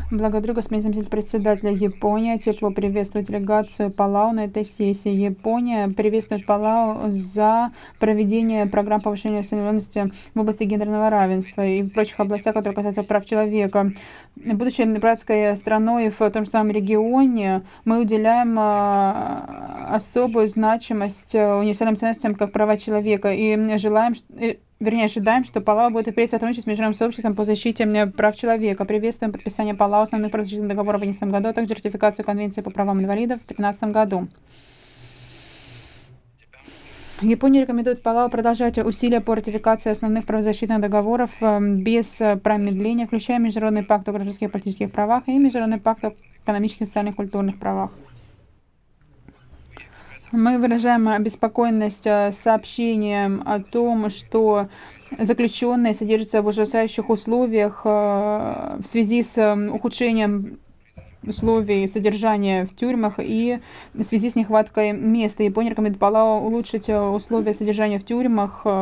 Благодарю, господин заместитель председателя. Япония тепло приветствует делегацию Палау на этой сессии. Япония приветствует Палау за проведение программ повышения осведомленности в области гендерного равенства и в прочих областях, которые касаются прав человека. Будучи братской страной в том же самом регионе, мы уделяем особую значимость универсальным ценностям, как права человека, и желаем, ожидаем, что Палау будет впредь сотрудничать с международным сообществом по защите прав человека. Приветствуем подписание Палау основных правозащитных договоров в 2011 году, а также ратификацию Конвенции по правам инвалидов в 2013 году. Япония рекомендует Палау продолжать усилия по ратификации основных правозащитных договоров без промедления, включая Международный пакт о гражданских и политических правах и Международный пакт о экономических, социальных и культурных правах. Мы выражаем обеспокоенность сообщением о том, что заключенные содержатся в ужасающих условиях в связи с ухудшением условий содержания в тюрьмах и в связи с нехваткой места. Япония рекомендует Палау улучшить условия содержания в тюрьмах